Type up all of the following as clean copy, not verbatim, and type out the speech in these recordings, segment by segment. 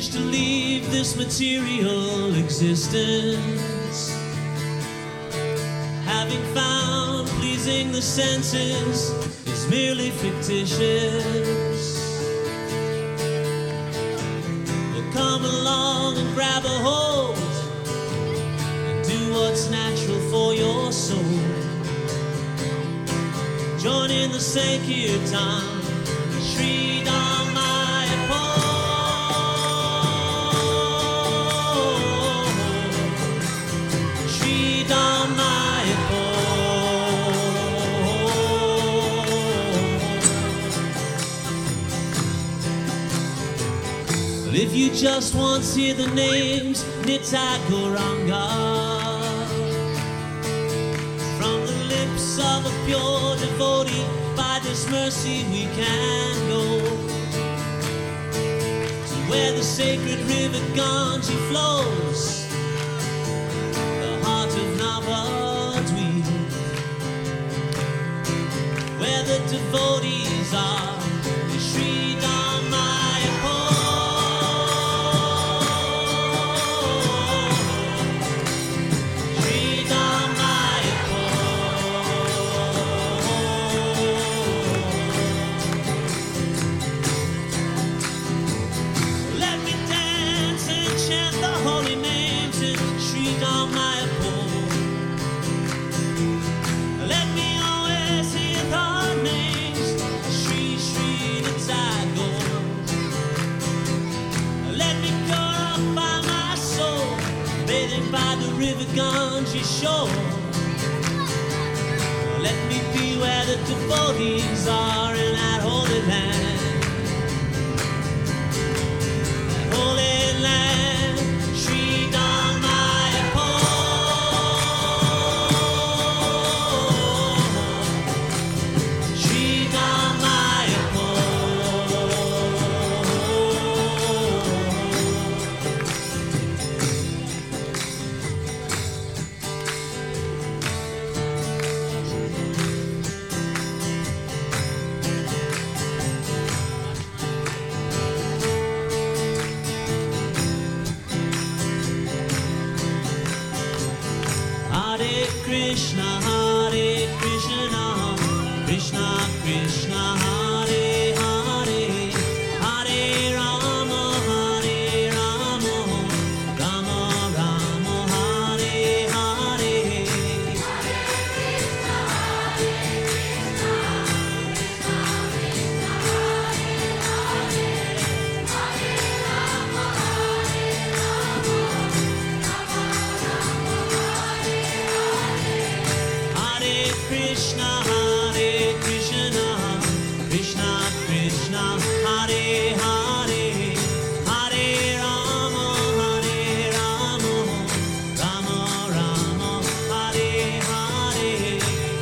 wish to leave this material existence, having found pleasing the senses is merely fictitious. Well, come along and grab a hold and do what's natural for your soul. Join in the Sankirtan, Sri Damayapur. Sri Damayapur. Well, if you just once hear the names Nitai Gauranga from the lips of a pure devotee, by this mercy we can go to where the sacred river Ganges flows, the heart of Navadvip, where the devotees are, the Sri Damayapur. Sri Damayapur. Let me dance and chant the holy names in Sri Damayapur. Let me always hear the names, Sri Sri Nitai Gaur. Let me cure up by my soul, bathing by the river Ganges shore. Let me be where the devotees are in that holy land. That holy land, Sri Damayapur. Sri Damayapur. Hare Krishna, Krishna Krishna, Hare Hare, Hare Rama, Rama Rama, Hare Hare. Hare Krishna, Krishna Krishna, Hare Hare, Hare Rama, Rama Rama, Hare Hare.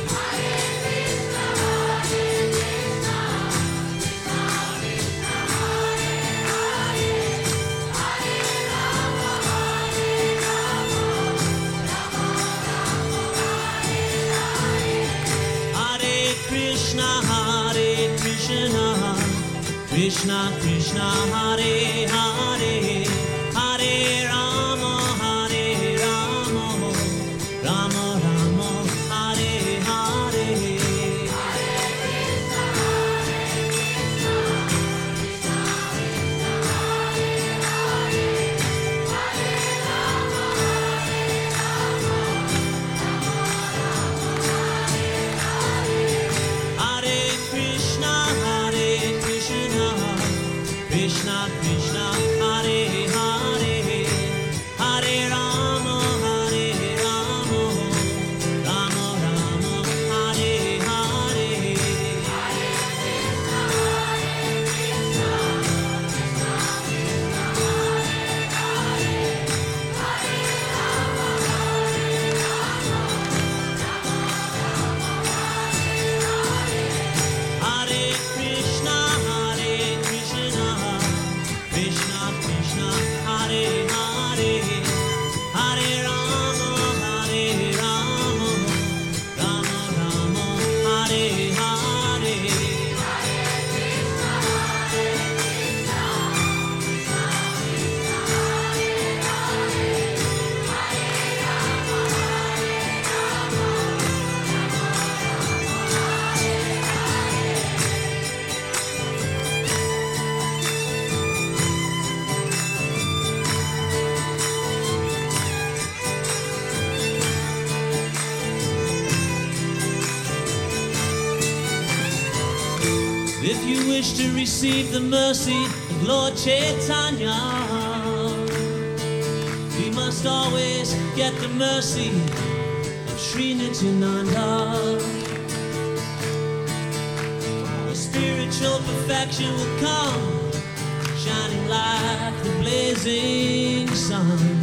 Hare Krishna, Krishna Krishna, Hare Hare, Hare Rama, Rama Rama, Hare Hare. Hare Krishna, Krishna Krishna, Hare If you wish to receive the mercy of Lord Chaitanya, we must always get the mercy of Sri Nityananda. The spiritual perfection will come, shining like the blazing sun.